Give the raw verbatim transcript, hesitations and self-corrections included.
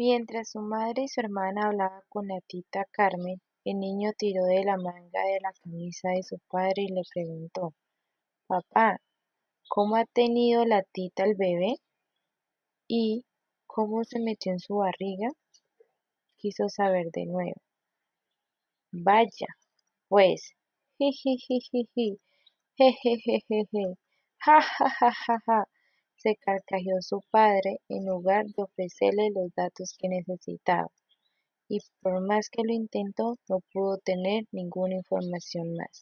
Mientras su madre y su hermana hablaban con la tita Carmen, el niño tiró de la manga de la camisa de su padre y le preguntó: «Papá, ¿cómo ha tenido la tita el bebé? ¿Y cómo se metió en su barriga?», quiso saber de nuevo. «Vaya, pues, jijijijiji, jejejeje, ja ja ja ja ja», se carcajeó su padre en lugar de ofrecerle los datos que necesitaba, y por más que lo intentó no pudo tener ninguna información más.